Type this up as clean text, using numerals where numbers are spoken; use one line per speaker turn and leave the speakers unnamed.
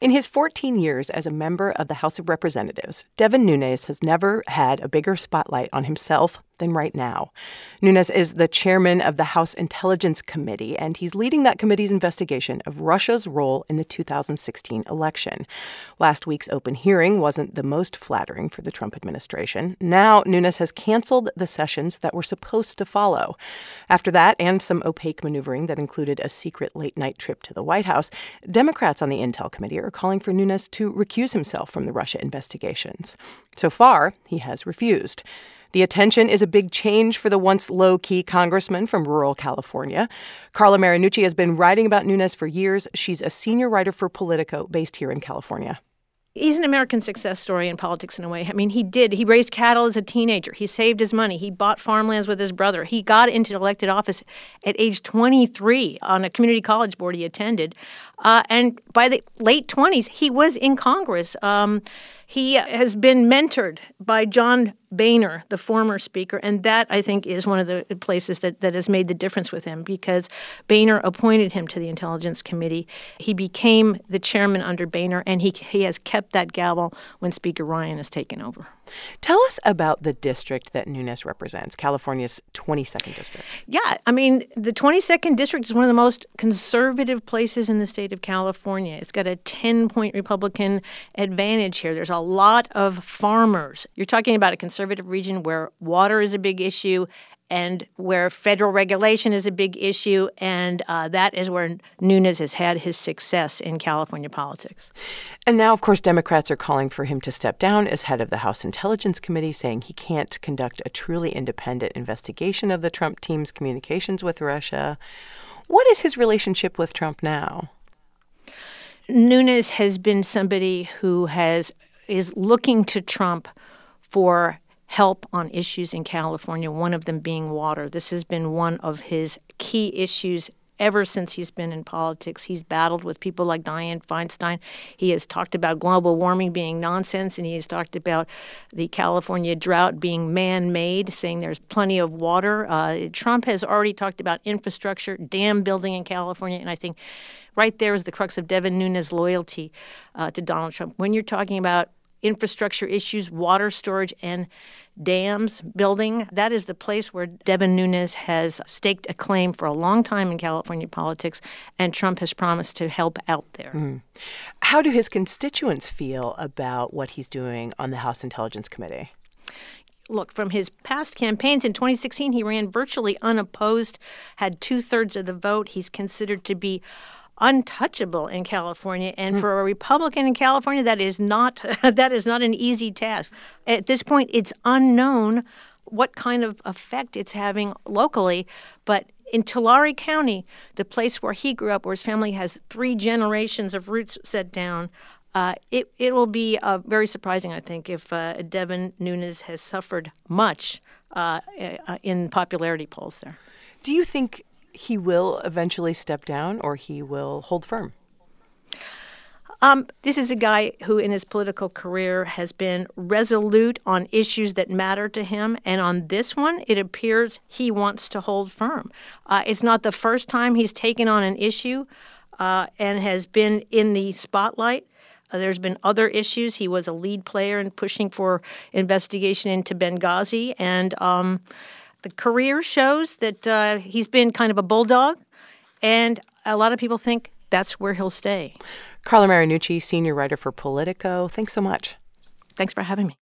In his 14 years as a member of the House of Representatives, Devin Nunes has never had a bigger spotlight on himself than right now. Nunes is the chairman of the House Intelligence Committee, and he's leading that committee's investigation of Russia's role in the 2016 election. Last week's open hearing wasn't the most flattering for the Trump administration. Now, Nunes has canceled the sessions that were supposed to follow. After that, and some opaque maneuvering that included a secret late-night trip to the White House, Democrats on the Intel Committee are calling for Nunes to recuse himself from the Russia investigations. So far, he has refused. The attention is a big change for the once low-key congressman from rural California. Carla Marinucci has been writing about Nunes for years. She's a senior writer for Politico based here in California.
He's an American success story in politics in a way. I mean, he raised cattle as a teenager. He saved his money. He bought farmlands with his brother. He got into elected office at age 23 on a community college board he attended. And by the late 20s, he was in Congress. He has been mentored by John Boehner, the former speaker, and that, I think, is one of the places that has made the difference with him because Boehner appointed him to the Intelligence Committee. He became the chairman under Boehner, and he has kept that gavel when Speaker Ryan has taken over.
Tell us about the district that Nunes represents, California's 22nd district.
Yeah, I mean, the 22nd district is one of the most conservative places in the state of California. It's got a 10-point Republican advantage here. There's a lot of farmers. You're talking about a conservative region where water is a big issue and where federal regulation is a big issue, and that is where Nunes has had his success in California politics.
And now, of course, Democrats are calling for him to step down as head of the House Intelligence Committee, saying he can't conduct a truly independent investigation of the Trump team's communications with Russia. What is his relationship with Trump now?
Nunes has been somebody who is looking to Trump for help on issues in California, one of them being water. This has been one of his key issues ever since he's been in politics. He's battled with people like Dianne Feinstein. He has talked about global warming being nonsense, and he has talked about the California drought being man-made, saying there's plenty of water. Trump has already talked about infrastructure, dam building in California, and I think right there is the crux of Devin Nunes' loyalty to Donald Trump. When you're talking about infrastructure issues, water storage, and dams building, that is the place where Devin Nunes has staked a claim for a long time in California politics, and Trump has promised to help out there.
How do his constituents feel about what he's doing on the House Intelligence Committee?
Look, from his past campaigns, in 2016, he ran virtually unopposed, had 2/3 of the vote. He's considered to be untouchable in California, and for a Republican in California, that is not an easy task. At this point, it's unknown what kind of effect it's having locally, but in Tulare County, the place where he grew up, where his family has 3 generations of roots set down, it will be very surprising, I think, if Devin Nunes has suffered much in popularity polls there.
Do you think he will eventually step down, or he will hold firm?
This is a guy who in his political career has been resolute on issues that matter to him. And on this one, it appears he wants to hold firm. It's not the first time he's taken on an issue and has been in the spotlight. There's been other issues. He was a lead player in pushing for investigation into Benghazi. And the career shows that he's been kind of a bulldog, and a lot of people think that's where he'll stay.
Carla Marinucci, senior writer for Politico. Thanks so much.
Thanks for having me.